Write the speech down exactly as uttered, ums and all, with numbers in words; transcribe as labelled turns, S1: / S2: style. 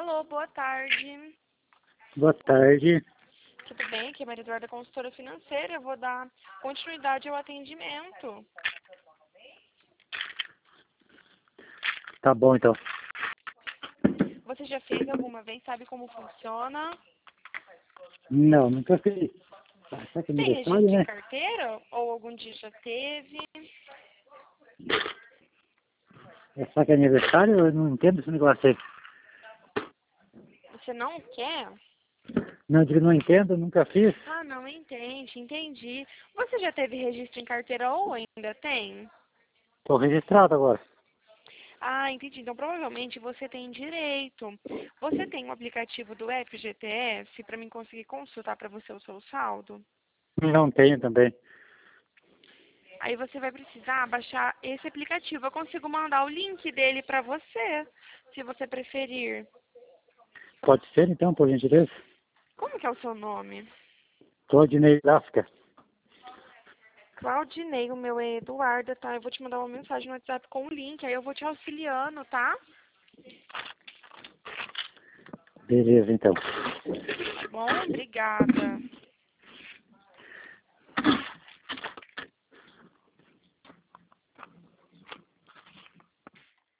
S1: Alô, boa tarde.
S2: Boa tarde.
S1: Tudo bem? Aqui é Maria Eduarda, consultora financeira. Eu vou dar continuidade ao atendimento.
S2: Tá bom, então.
S1: Você já fez alguma vez? Sabe como funciona?
S2: Não, nunca fiz. Ah, será que é
S1: Tem
S2: aniversário,
S1: registro em
S2: né?
S1: carteira? Ou algum dia já teve?
S2: É, será que é aniversário? Eu não entendo esse negócio aí.
S1: Você não quer?
S2: Não, eu digo, não entendo, nunca fiz.
S1: Ah, não entende, entendi. Você já teve registro em carteira ou ainda tem?
S2: Tô registrado agora.
S1: Ah, entendi. Então, provavelmente você tem direito. Você tem um aplicativo do F G T S para mim conseguir consultar para você o seu saldo?
S2: Não tenho também.
S1: Aí você vai precisar baixar esse aplicativo. Eu consigo mandar o link dele para você, se você preferir.
S2: Pode ser, então, por gentileza?
S1: Como que é o seu nome?
S2: Claudinei Lasca.
S1: Claudinei, o meu é Eduarda, tá? Eu vou te mandar uma mensagem no WhatsApp com o link, aí eu vou te auxiliando, tá?
S2: Beleza, então.
S1: Tá bom? Obrigada.